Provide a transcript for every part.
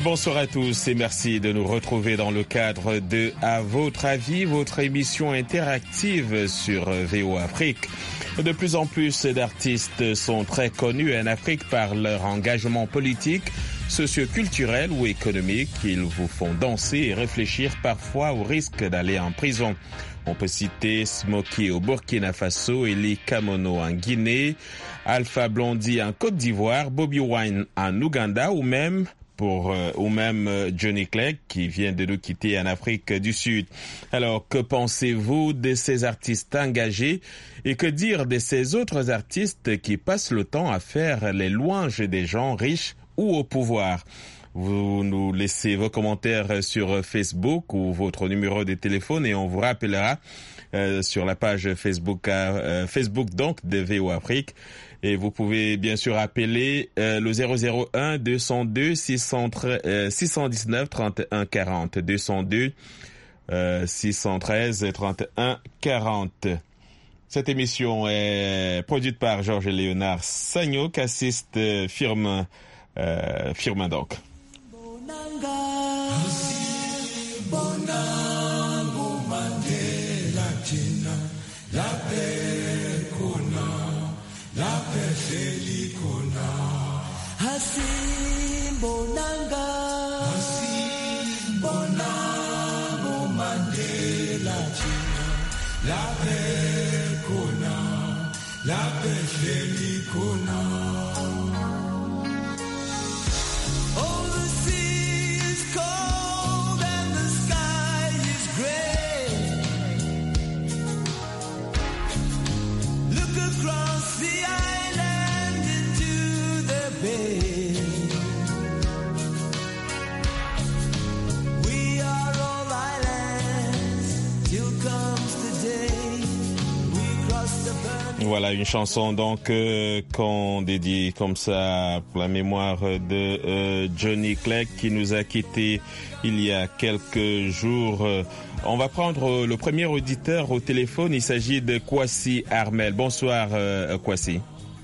Bonsoir à tous et merci de nous retrouver dans le cadre de À votre avis, votre émission interactive sur VO Afrique. De plus en plus d'artistes sont très connus en Afrique par leur engagement politique, socio-culturel ou économique. Ils vous font danser et réfléchir parfois au risque d'aller en prison. On peut citer Smokey au Burkina Faso, Eli Kamono en Guinée, Alpha Blondy en Côte d'Ivoire, Bobby Wine en Ouganda ou même Johnny Clegg qui vient de nous quitter en Afrique du Sud. Alors, que pensez-vous de ces artistes engagés et que dire de ces autres artistes qui passent le temps à faire les louanges des gens riches ou au pouvoir? Vous nous laissez vos commentaires sur Facebook ou votre numéro de téléphone et on vous rappellera sur la page Facebook donc de VO Afrique. Et vous pouvez bien sûr appeler le 001 202 619 31 40 202 613 31 40. Cette émission est produite par Georges Léonard Sagno, qu'assiste Firmin donc. Voilà une chanson donc qu'on dédie comme ça pour la mémoire de Johnny Clegg qui nous a quittés il y a quelques jours. On va prendre le premier auditeur au téléphone. Il s'agit de Kwasi Armel. Bonsoir Kwasi.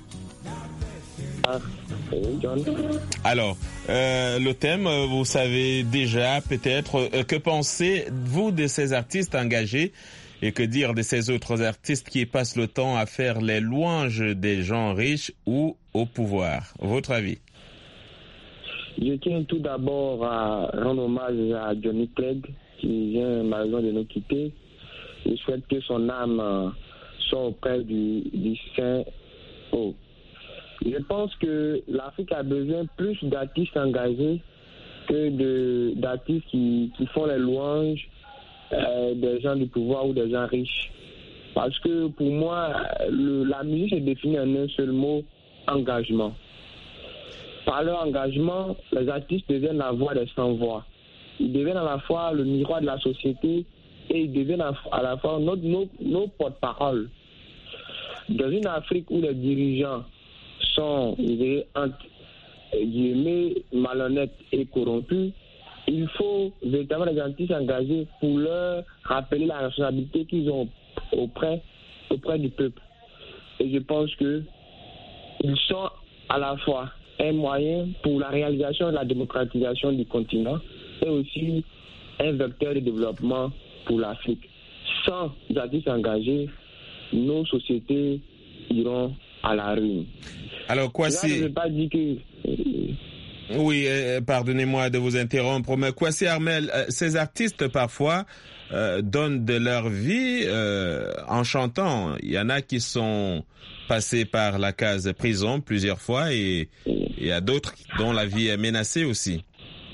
John. Alors, le thème, vous savez déjà peut-être. Que pensez-vous de ces artistes engagés? Et que dire de ces autres artistes qui passent le temps à faire les louanges des gens riches ou au pouvoir? Votre avis? Je tiens tout d'abord à rendre hommage à Johnny Clegg qui vient malheureusement de nous quitter. Je souhaite que son âme soit auprès du Saint-Haut. Je pense que l'Afrique a besoin plus d'artistes engagés que d'artistes qui font les louanges des gens du pouvoir ou des gens riches. Parce que pour moi, la musique est définie en un seul mot, engagement. Par leur engagement, les artistes deviennent la voix des sans-voix. Ils deviennent à la fois le miroir de la société et ils deviennent à la fois nos porte-paroles. Dans une Afrique où les dirigeants sont, entre guillemets, malhonnêtes et corrompus, il faut véritablement les artistes engagés pour leur rappeler la responsabilité qu'ils ont auprès du peuple. Et je pense que ils sont à la fois un moyen pour la réalisation et la démocratisation du continent et aussi un vecteur de développement pour l'Afrique. Sans artistes engagés, nos sociétés iront à la ruine. Alors quoi, je ne veux pas dire que... Oui, pardonnez-moi de vous interrompre, mais Kwasi Armel, ces artistes parfois donnent de leur vie en chantant. Il y en a qui sont passés par la case prison plusieurs fois et il y a d'autres dont la vie est menacée aussi.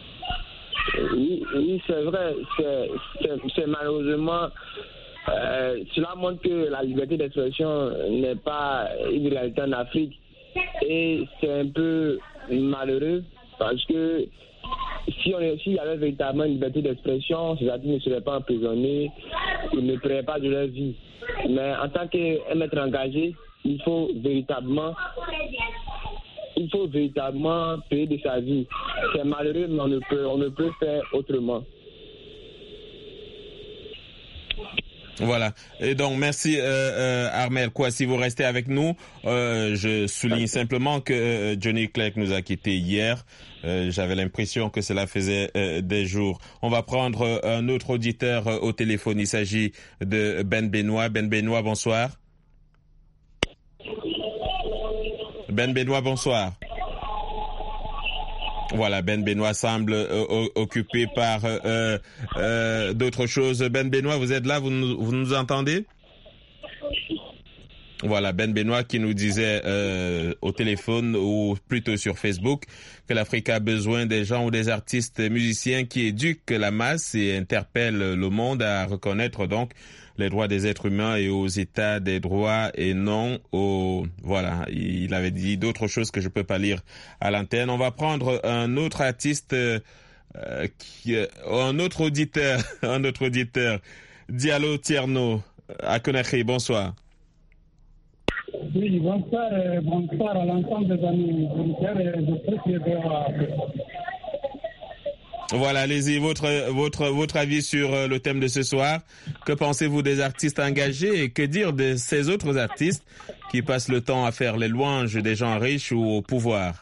Oui, c'est vrai. C'est malheureusement... cela montre que la liberté d'expression n'est pas une réalité en Afrique et c'est un peu malheureux. Parce que s'il y avait véritablement une liberté d'expression, ces artistes ne seraient pas emprisonnés, ils ne paieraient pas de leur vie. Mais en tant qu'un maître engagé, il faut véritablement payer de sa vie. C'est malheureux, mais on ne peut faire autrement. Voilà. Et donc, merci Armel Kouassi, vous restez avec nous. Je souligne simplement que Johnny Clegg nous a quittés hier. J'avais l'impression que cela faisait des jours. On va prendre un autre auditeur au téléphone. Il s'agit de Ben Benoît. Ben Benoît, bonsoir. Ben Benoît, bonsoir. Voilà, Ben Benoît semble occupé par d'autres choses. Ben Benoît, vous êtes là, vous nous entendez? Voilà, Ben Benoît qui nous disait au téléphone ou plutôt sur Facebook que l'Afrique a besoin des gens ou des artistes musiciens qui éduquent la masse et interpellent le monde à reconnaître donc les droits des êtres humains et aux états des droits et non aux... Voilà, il avait dit d'autres choses que je peux pas lire à l'antenne. On va prendre un autre artiste, un autre auditeur, Diallo Tierno à Conakry. Bonsoir. Oui, bonsoir à l'ensemble des amis militaires et de ceux qui étaient Voilà, allez-y, votre avis sur le thème de ce soir. Que pensez-vous des artistes engagés et que dire de ces autres artistes qui passent le temps à faire les louanges des gens riches ou au pouvoir?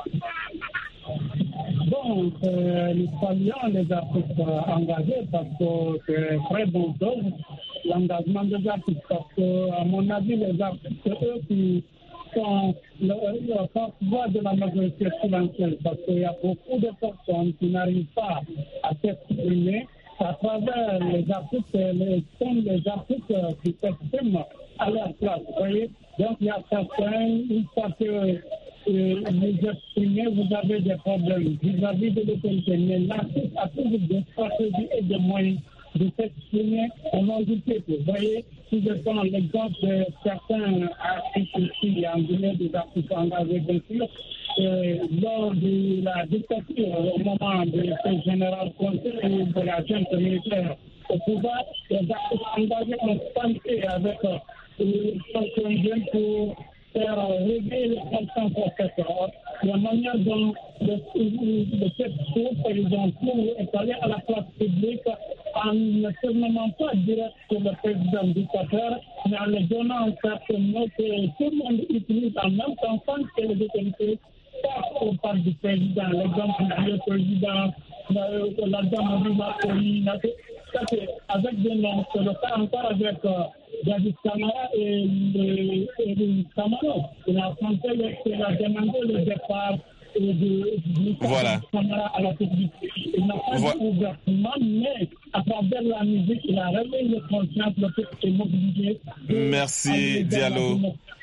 Bon, nous saluons les artistes engagés parce que c'est très bon chose, l'engagement des artistes, parce que, à mon avis, les artistes, eux qui sont le porte-voix de la majorité silencieuse, parce qu'il y a beaucoup de personnes qui n'arrivent pas à s'exprimer à travers les artistes, les artistes qui s'expriment à leur place, vous voyez. Donc, il y a certains, une fois que vous exprimez, vous avez des problèmes vis-à-vis de l'autorité, mais l'artiste a toujours des stratégies et des moyens de s'exprimer au nom du peuple. Vous voyez, si je prends l'exemple de certains artistes ici, en Guinée, des artistes engagés, bien sûr, lors de la dictature, au moment de ce général Conté et de la junte militaire au pouvoir, les artistes engagés ont tenté avec certains jeunes pour faire réveiller les consciences protecteurs. La manière dont le peuple président est allé à la place publique en ne se nommant pas direct sur le président dictateur, mais en le donnant un certain mot que tout le monde utilise en même temps sans que les autorités passent au parle du président. L'exemple du président, la dame du Macron, ça c'est avec des noms, c'est le cas encore avec David Camara et le Camara. Il a demandé le départ voilà. À la publicité. Il n'a pas dit ouvertement, mais à travers la musique, il a réveillé le conscience, le peuple est mobilisé. Merci Diallo.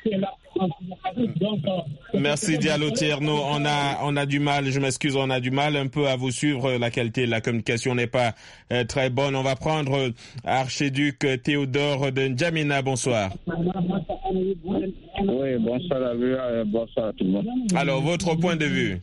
Merci Diallo Tierno. On a du mal, je m'excuse, on a du mal un peu à vous suivre. La qualité de la communication n'est pas très bonne. On va prendre Archiduc Théodore de N'Djamena. Bonsoir. Oui, bonsoir à vous, bonsoir à tout le monde. Alors, votre point de vue?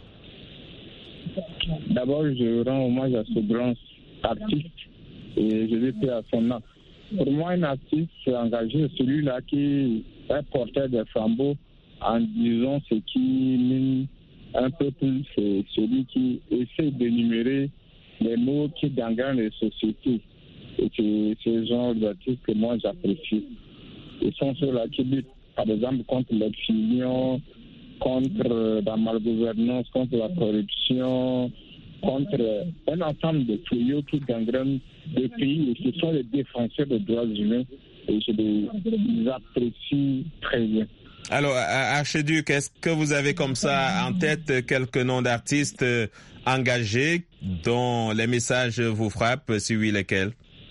D'abord, je rends hommage à ce grand artiste et je vais faire à son nom. Pour moi, un artiste engagé, celui-là qui est porteur des flambeaux en disant ce qui mine un peu plus, c'est celui qui essaie d'énumérer les mots qui gangrènent les sociétés. Et c'est ce genre d'artistes que moi j'apprécie. Ils sont ceux-là qui luttent, par exemple, contre l'excision, contre la malgouvernance, contre la corruption, contre un ensemble de fléaux qui gangrènent le pays. Et ce sont les défenseurs des droits humains et je les apprécie très bien. Alors, Archiduc, est-ce que vous avez comme ça en tête quelques noms d'artistes engagés dont les messages vous frappent, si oui, lesquels?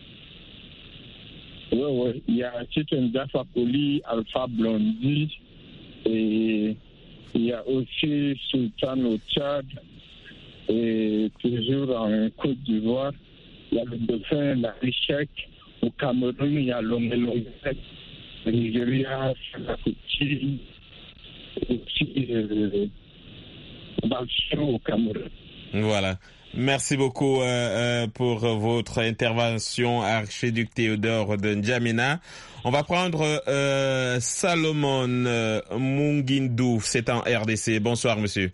Oui. Il y a Tito Ndiaye, Alpha Blondy, et il y a aussi Sultan au Tchad, et toujours en Côte d'Ivoire. Il y a le dauphin, la Richek. Au Cameroun, il y a l'Omelongue, le Nigeria, la Couture, et aussi Balchiro au Cameroun. Voilà. Merci beaucoup pour votre intervention, Archiduc Théodore de N'Djamena. On va prendre Salomon Mungindou, c'est en RDC. Bonsoir, monsieur.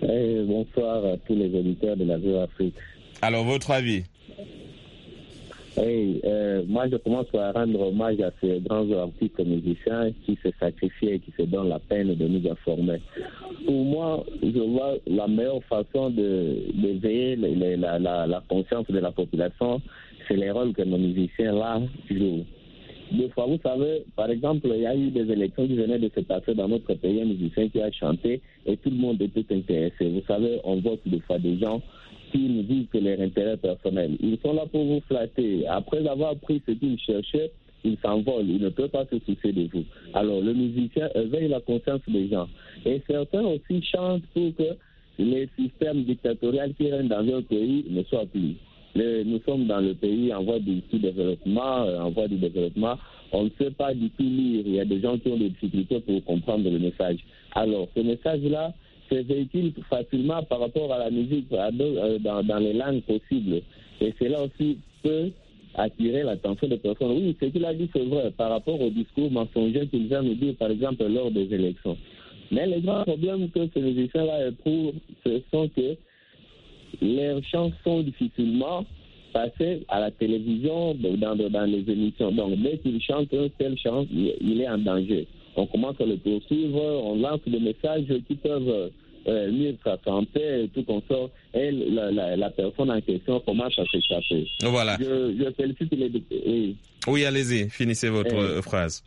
Bonsoir à tous les auditeurs de la Voix Afrique. Alors, votre avis? Hey, moi, je commence par rendre hommage à ces grands artistes musiciens qui se sacrifient et qui se donnent la peine de nous informer. Pour moi, je vois la meilleure façon d'éveiller la conscience de la population, c'est les rôles que nos musiciens là jouent. Des fois, vous savez, par exemple, il y a eu des élections qui venaient de se passer dans notre pays, un musicien qui a chanté et tout le monde était intéressé. Vous savez, on vote des fois des gens qui nous disent que leur intérêt personnel. Ils sont là pour vous flatter. Après avoir pris ce qu'ils cherchaient, ils s'envolent. Ils ne peuvent pas se soucier de vous. Alors, le musicien éveille la conscience des gens. Et certains aussi chantent pour que les systèmes dictatoriaux qui règnent dans un pays ne soient plus. Nous sommes dans le pays en voie du sous-développement, on ne sait pas du tout lire. Il y a des gens qui ont des difficultés pour comprendre le message. Alors, ce message-là se véhicule facilement par rapport à la musique dans les langues possibles. Et cela aussi peut attirer l'attention des personnes. Oui, ce qu'il a dit, c'est vrai, par rapport au discours mensonger qu'il vient nous dire, par exemple, lors des élections. Mais les grands problèmes que ces musiciens-là éprouvent, ce sont que leurs chansons difficilement passées à la télévision, dans les émissions. Donc, dès qu'ils chantent un tel chant, il est en danger. On commence à le poursuivre, on lance des messages qui peuvent nuire sa santé et tout comme ça. Et la personne en question commence à s'échapper. Voilà. Je félicite les députés. Oui, allez-y, finissez votre phrase.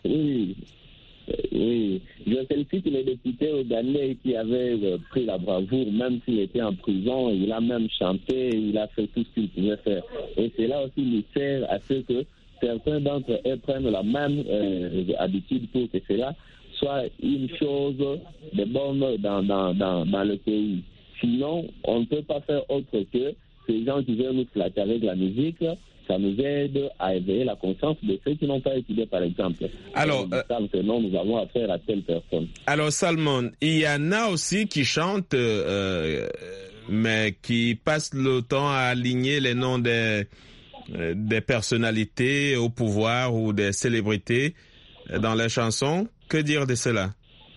Oui, je félicite les députés ougandais qui avaient pris la bravoure, même s'il était en prison, il a même chanté, il a fait tout ce qu'il pouvait faire. Et cela aussi lui sert à ce que certains d'entre eux prennent la même habitude pour que cela soit une chose de bonne dans le pays. Sinon, on ne peut pas faire autre que ces gens qui veulent nous flatter avec la musique. Ça nous aide à éveiller la conscience de ceux qui n'ont pas étudié, par exemple. Alors, non, nous avons affaire à telle personne. Alors, Salmon, il y en a aussi qui chantent, mais qui passent le temps à aligner les noms des personnalités au pouvoir ou des célébrités dans les chansons. Que dire de cela?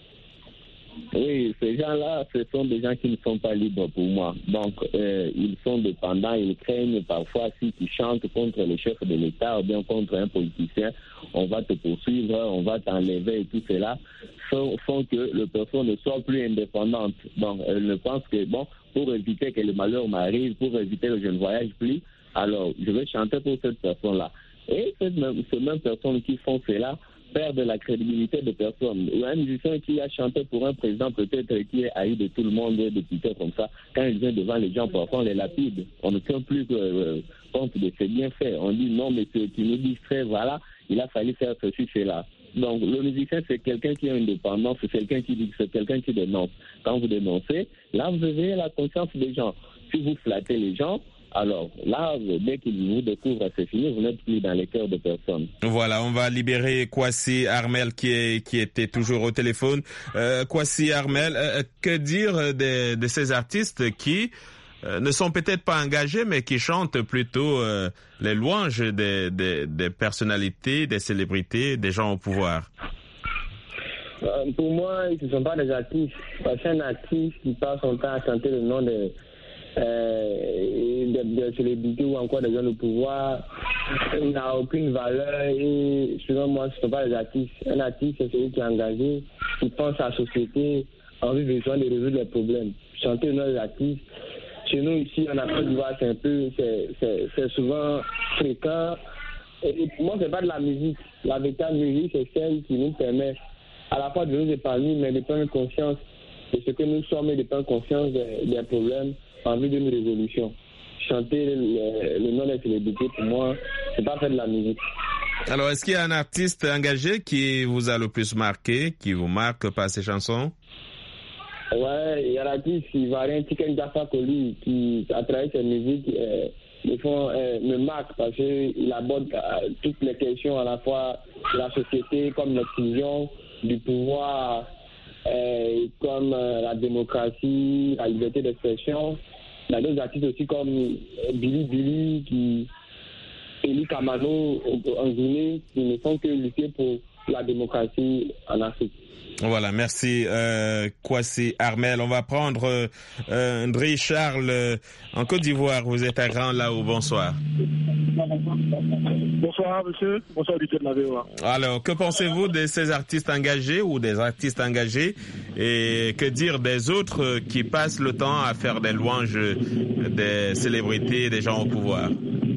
Oui, ces gens-là, ce sont des gens qui ne sont pas libres pour moi. Donc, ils sont dépendants, ils craignent parfois si tu chantes contre le chef de l'État ou bien contre un politicien, on va te poursuivre, on va t'enlever et tout cela font que la personne ne soit plus indépendante. Donc, elle ne pense que, bon, pour éviter que le malheur m'arrive, pour éviter que je ne voyage plus, alors je vais chanter pour cette personne-là. Et ces mêmes personnes qui font cela perdent la crédibilité de personne. Il y a un musicien qui a chanté pour un président peut-être qui est haï de tout le monde, des députés comme ça. Quand il vient devant les gens, parfois on les lapide. On ne tient plus compte de ses bienfaits. On dit non, mais tu nous distrais, voilà, il a fallu faire ceci, cela. Donc le musicien, c'est quelqu'un qui est indépendant, c'est quelqu'un qui dit, c'est quelqu'un qui dénonce. Quand vous dénoncez, là vous éveillez la conscience des gens. Si vous flattez les gens, alors là, dès qu'ils vous découvrent, c'est fini, vous n'êtes plus dans les cœurs de personne. Voilà, on va libérer Kwasi Armel qui était toujours au téléphone. Kwasi Armel, que dire de ces artistes qui ne sont peut-être pas engagés, mais qui chantent plutôt les louanges des personnalités, des célébrités, des gens au pouvoir? Pour moi, ce ne sont pas des artistes. Parce qu'un artiste qui passe son temps à chanter le nom de célébrités ou encore des gens de pouvoir n'a aucune valeur et selon moi ce ne sont pas des artistes. Un artiste c'est celui qui est engagé, qui pense à la société, a envie besoin de résoudre les problèmes. Chanter le nom des artistes, chez nous ici en Afrique du Nord c'est souvent fréquent. Et pour moi c'est pas de la musique. La véritable musique c'est celle qui nous permet à la fois de nous épargner mais de prendre conscience de ce que nous sommes et de prendre conscience des problèmes en vue d'une révolution. Chanter le nom des célébrités, pour moi, c'est pas faire de la musique. Alors, est-ce qu'il y a un artiste engagé qui vous a le plus marqué, qui vous marque par ses chansons? Ouais, il y a l'artiste ivoirien Tiken Jah Fakoly qui, à travers ses musiques, me marque parce qu'il aborde toutes les questions à la fois de la société, comme l'exclusion, du pouvoir, comme la démocratie, la liberté d'expression. Il y a d'autres artistes aussi comme Billy, Eli Kamano en Guinée, qui ne font que lutter pour la démocratie en Afrique. Voilà, merci Kwasi Armel. On va prendre Ndri Charles en Côte d'Ivoire. Vous êtes à Grand Lao. Bonsoir. Bonsoir monsieur, bonsoir auditeur de la VOA. Alors, que pensez-vous de ces artistes engagés ou des artistes engagés et que dire des autres qui passent le temps à faire des louanges des célébrités et des gens au pouvoir?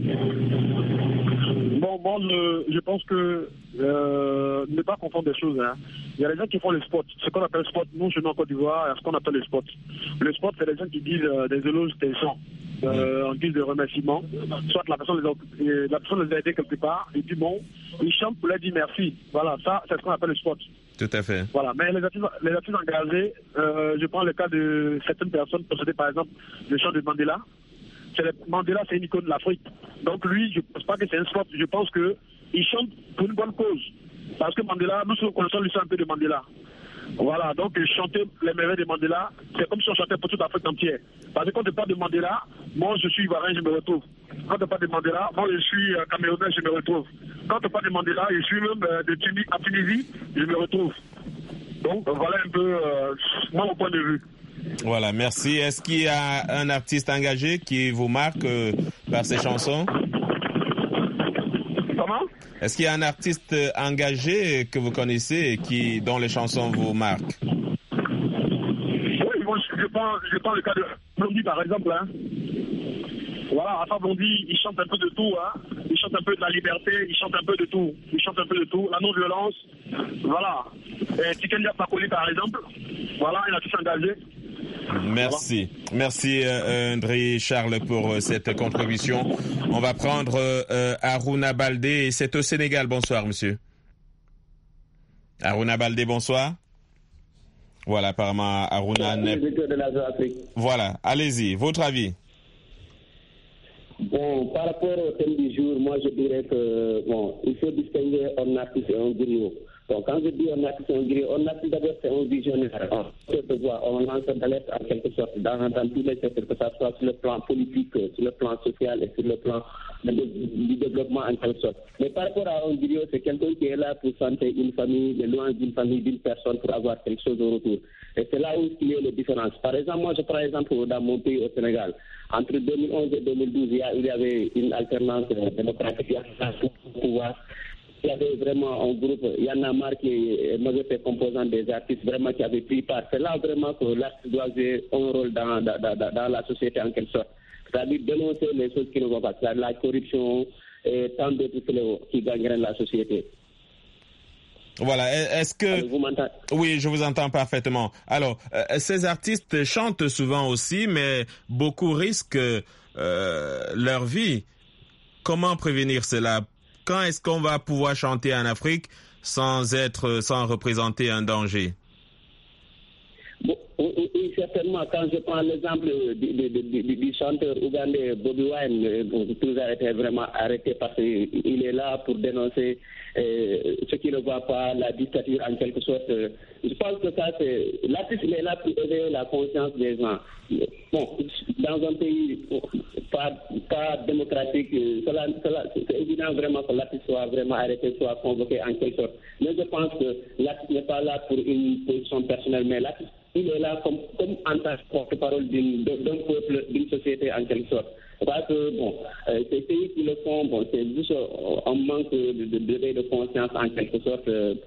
Bon, moi je pense que ne pas confondre des choses. Hein. Il y a des gens qui font le sport, ce qu'on appelle sport. Nous, chez nous en Côte d'Ivoire, il y a ce qu'on appelle le sport. Le sport, c'est des gens qui disent des éloges, des chants. En guise de remerciement, soit la personne les a aidés quelque part, et puis bon, ils chantent pour leur dire merci. Voilà, ça, c'est ce qu'on appelle le sport. Tout à fait. Voilà, mais les artistes engagés, je prends le cas de certaines personnes, possédées par exemple le chant de Mandela. Mandela, c'est une icône de l'Afrique. Donc lui, je ne pense pas que c'est un sport, je pense qu'il chante pour une bonne cause. Parce que Mandela, nous connaissons l'histoire un peu de Mandela. Voilà, donc chanter les merveilles de Mandela, c'est comme si on chantait pour toute l'Afrique entière. Parce que quand on parle de Mandela, moi je suis ivoirien, je me retrouve. Quand on parle de Mandela, moi je suis camerounais, je me retrouve. Quand on parle de Mandela, je suis même de Tunisie, je me retrouve. Donc voilà un peu mon point de vue. Voilà, merci. Est-ce qu'il y a un artiste engagé qui vous marque par ses chansons? Comment? Est-ce qu'il y a un artiste engagé que vous connaissez et dont les chansons vous marquent? Oui, moi je prends le cas de Blondie par exemple. Hein. Voilà, Alpha Blondie, il chante un peu de tout. Hein. Il chante un peu de la liberté, il chante un peu de tout. Il chante un peu de tout, la non-violence. Voilà. Tikendia Pakoli par exemple. Voilà, un artiste engagé. Merci. Merci Ndri Charles pour cette contribution. On va prendre Aruna Baldé, c'est au Sénégal. Bonsoir monsieur. Aruna Baldé, bonsoir. Voilà, apparemment Aruna n'est... Voilà, allez-y, votre avis. Bon, par rapport au thème du jour, moi je dirais que il faut distinguer un artiste et un griot. Donc, quand je dis un artiste et un griot, un artiste d'abord c'est un visionnaire. On lance d'alerte en quelque sorte dans tous les secteurs, que ça soit sur le plan politique, sur le plan social et sur le plan du développement en quelque sorte. Mais par rapport à un griot, c'est quelqu'un qui est là pour santer une famille, les loin d'une famille, d'une personne pour avoir quelque chose au retour. Et c'est là où il y a les différences. Par exemple, moi je prends l'exemple dans mon pays au Sénégal. Entre 2011 et 2012, il y avait une alternance démocratique au pouvoir. Il y avait vraiment un groupe, Y'en a marre qui est majorité composante des artistes vraiment qui avaient pris part. C'est là vraiment que l'artiste doit jouer un rôle dans la société en quelque sorte. C'est-à-dire dénoncer les choses qui ne vont pas, c'est-à-dire la corruption et tant d'autres fléaux qui gangrènent la société. Voilà, est-ce que... Alors, vous m'entendez? Oui, je vous entends parfaitement. Alors, ces artistes chantent souvent aussi, mais beaucoup risquent leur vie. Comment prévenir cela? Quand est-ce qu'on va pouvoir chanter en Afrique sans représenter un danger? Bon, oui, certainement. Quand je prends l'exemple du chanteur ougandais Bobi Wine, tout a été vraiment arrêté parce qu'il est là pour dénoncer ce qui ne va pas, la dictature en quelque sorte. Je pense que ça, l'artiste il est là pour éveiller la conscience des gens. Bon, dans un pays pas démocratique, c'est évident vraiment que l'artiste soit vraiment arrêté, soit convoqué en quelque sorte. Mais je pense que l'artiste n'est pas là pour une position personnelle, mais l'artiste il est là comme en tant que porte-parole d'un peuple, d'une société en quelque sorte. Parce que, ces pays qui le font, c'est juste un manque de conscience en quelque sorte,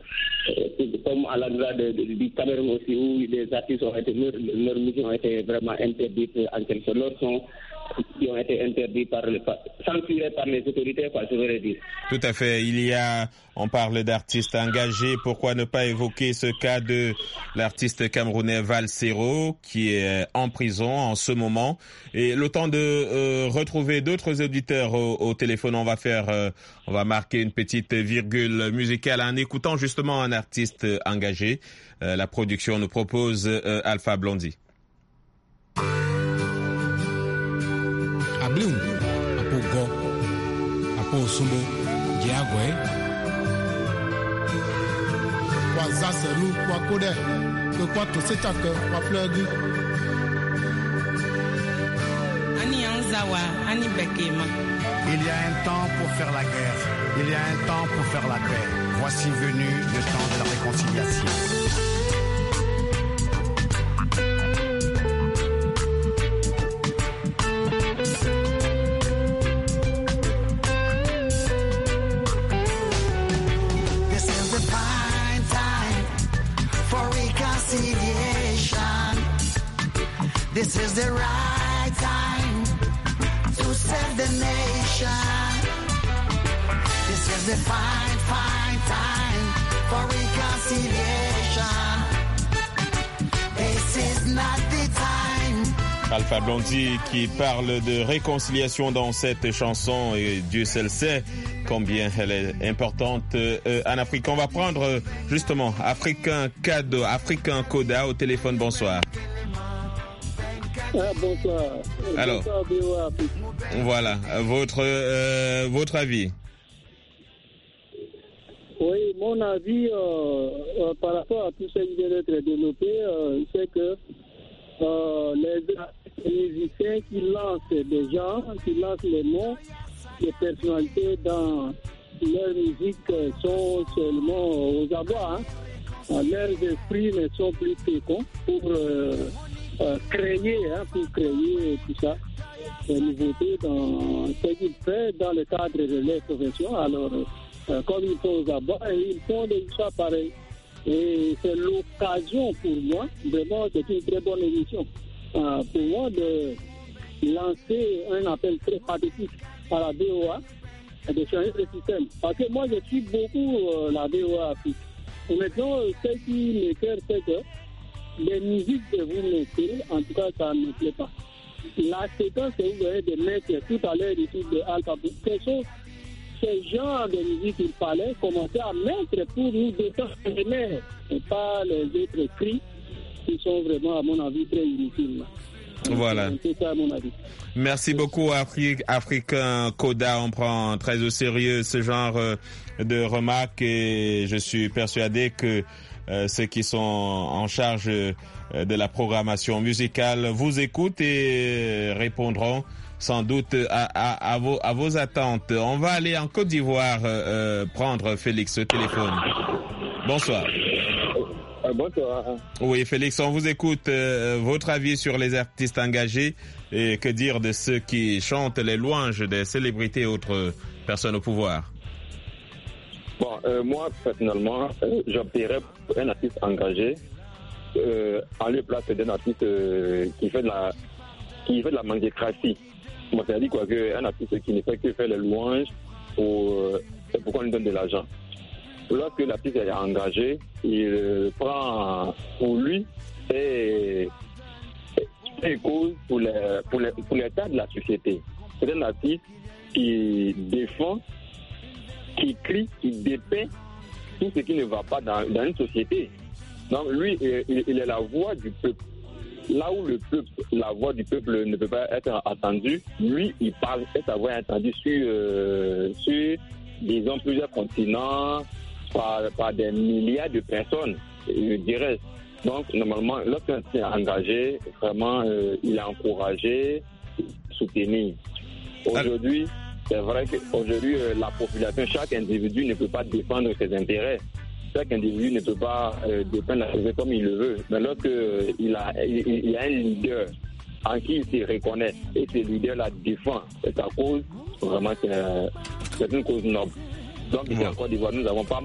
comme à l'endroit du Cameroun aussi, où les artistes leurs musiques ont été vraiment interdites en quelque sorte. Leurs sons qui ont été interdits censurés par les autorités, je voudrais dire. Tout à fait. On parle d'artistes engagés. Pourquoi ne pas évoquer ce cas de l'artiste camerounais Val Sero, qui est en prison en ce moment. Et le temps de retrouver d'autres auditeurs au téléphone, on va marquer une petite virgule musicale en écoutant justement un artiste engagé. La production nous propose Alpha Blondie. Ablum, Apo Go, Apo Sumbo, Diagwe. Kwa Zaseru, kwa Kode, kwa Tosechake, kwa Fleugu. Ani Il y a un temps pour faire la guerre, il y a un temps pour faire la paix. Voici venu le temps de la réconciliation. This is the prime time for reconciliation. This is the right time to save the nation. This is the fine time for reconciliation. This is not the time. Alpha Blondy qui parle de réconciliation dans cette chanson, et Dieu seul sait combien elle est importante en Afrique. On va prendre justement Africain Koda au téléphone. Bonsoir. Bonsoir. Alors, Bonsoir, voilà, votre avis. Oui, mon avis par rapport à tout ce qui vient d'être développé, c'est que les musiciens qui lancent des gens, qui lancent les noms des personnalités dans leur musique sont seulement aux abois. Leurs esprits ne sont plus féconds pour créer tout ça, des nouveautés dans ce qu'ils font dans le cadre de leur profession. Alors, comme ils sont aux abois, ils font des histoires pareilles. Et c'est l'occasion pour moi, vraiment, c'est une très bonne émission, pour moi de lancer un appel très pathétique à la VOA de changer le système. Parce que moi, je suis beaucoup la VOA Afrique. Et maintenant, ce qui m'écoeure, c'est que les musiques que vous mettez, en tout cas, ça ne me plaît pas. La séquence que vous avez de mettre tout à l'heure ici de Alpha, ce genre de musique qu'il fallait commencer à mettre pour nous déterminer et pas les autres cris qui sont vraiment, à mon avis, très inutiles. Voilà. C'est ça, à mon avis. Merci beaucoup, Africain Koda. On prend très au sérieux ce genre de remarques et je suis persuadé que ceux qui sont en charge de la programmation musicale vous écoutent et répondront sans doute à vos attentes. On va aller en Côte d'Ivoire prendre Félix au téléphone. Bonsoir. Bonsoir. Oui, Félix, on vous écoute. Votre avis sur les artistes engagés et que dire de ceux qui chantent les louanges des célébrités et autres personnes au pouvoir? Bon, moi, personnellement, j'opterais pour un artiste engagé en lieu place d'un artiste qui fait de la mendicratie. Moi, ça dit quoi, qu'un artiste qui ne fait que faire les louanges, c'est pourquoi on lui donne de l'argent. Lorsque l'artiste est engagé, il prend pour lui et cause pour l'état de la société. C'est un artiste qui défend, qui crie, qui dépeint tout ce qui ne va pas dans une société. Donc lui, il est la voix du peuple. Là où la voix du peuple ne peut pas être entendue, lui, il parle et sa voix est entendue sur disons, plusieurs continents, par des milliards de personnes, je dirais. Donc, normalement, lorsqu'un est engagé, vraiment, il est encouragé, soutenu. Aujourd'hui, c'est vrai qu'aujourd'hui, la population, chaque individu ne peut pas défendre ses intérêts. Chaque individu ne peut pas défendre la société comme il le veut. Mais lorsqu'il y a un leader en qui il se reconnaît et ce leader la défend, et sa cause, vraiment, c'est une cause noble. Donc, ici en Côte d'Ivoire, nous n'avons pas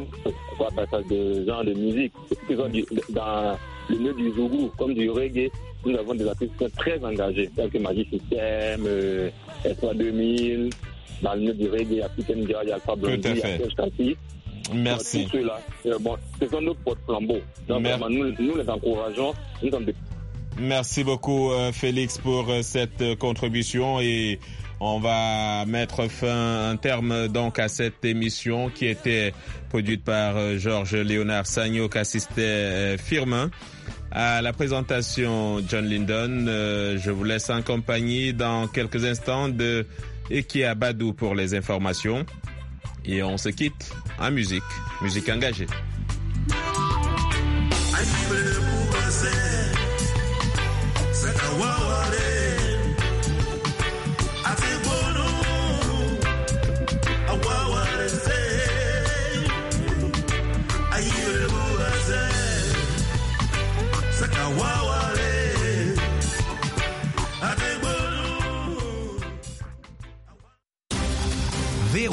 de genre de musique. Dans le milieu du zougou, comme du reggae, nous avons des artistes très engagés, tels que Magic System, S3 2000, dans le milieu du reggae, African Jazz, Alpha Blondy, Serge Kassi. Merci. Tous ceux-là, ce sont nos porte-flambeaux. Donc, vraiment, nous les encourageons. Nous sommes Merci beaucoup, Félix, pour cette contribution et on va mettre un terme donc à cette émission qui était produite par Georges Léonard Sagno, qui assistait Firmin. À la présentation, John Lyndon. Je vous laisse en compagnie dans quelques instants de Ekia Badou pour les informations. Et on se quitte en musique engagée. C'est